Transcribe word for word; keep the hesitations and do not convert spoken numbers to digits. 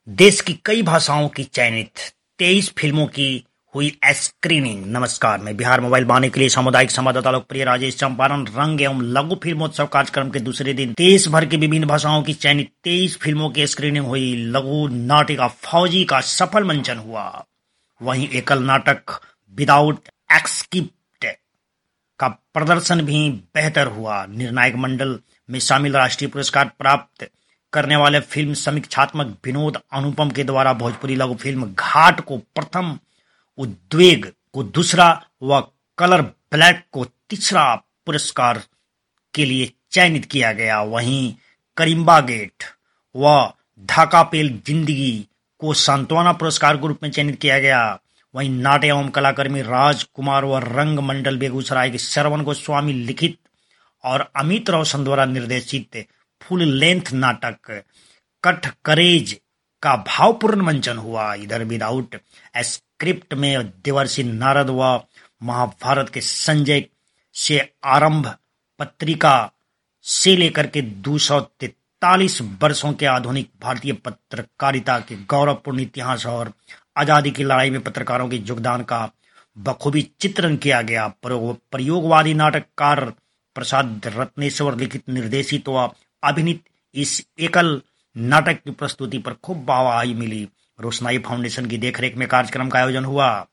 देश की कई भाषाओं की चयनित तेईस फिल्मों की हुई स्क्रीनिंग। नमस्कार, मैं बिहार मोबाइल बाने के लिए सामुदायिक संवाददाता लोकप्रिय राजेश चंपारण रंग एवं लघु फिल्मोत्सव कार्यक्रम के दूसरे दिन देश भर की विभिन्न भाषाओं की चयनित तेईस फिल्मों की स्क्रीनिंग हुई। लघु नाटिका फौजी का सफल मंचन हुआ। वहीं एकल नाटक विदाउट एक्सक्रिप्ट का प्रदर्शन भी बेहतर हुआ। निर्णायक मंडल में शामिल राष्ट्रीय पुरस्कार प्राप्त करने वाले फिल्म समीक्षात्मक विनोद अनुपम के द्वारा भोजपुरी लघु फिल्म घाट को प्रथम, उद्वेग को दूसरा व कलर ब्लैक को तीसरा पुरस्कार के लिए चयनित किया गया। वहीं करिम्बा गेट व ढाका पेल जिंदगी को सांत्वना पुरस्कार के रूप में चयनित किया गया। वहीं नाट्य एवं कलाकर्मी राजकुमार व रंग मंडल बेगूसराय के श्रवण गोस्वामी लिखित और अमित रोशन द्वारा निर्देशित फुल लेंथ नाटक कट करेज का भावपूर्ण मंचन हुआ। इधर विदाउट स्क्रिप्ट में देवर्षि नारद व महाभारत के संजय से आरंभ पत्रिका से लेकर के दो सौ तैतालीस वर्षों के आधुनिक भारतीय पत्रकारिता के गौरवपूर्ण इतिहास और आजादी की लड़ाई में पत्रकारों के योगदान का बखूबी चित्रण किया गया। प्रयोगवादी नाटककार प्रसाद रत्नेश्वर लिखित, निर्देशित व अभिनीत इस एकल नाटक की प्रस्तुति पर खूब वाहवाही मिली। रोशनाई फाउंडेशन की देखरेख में कार्यक्रम का आयोजन हुआ।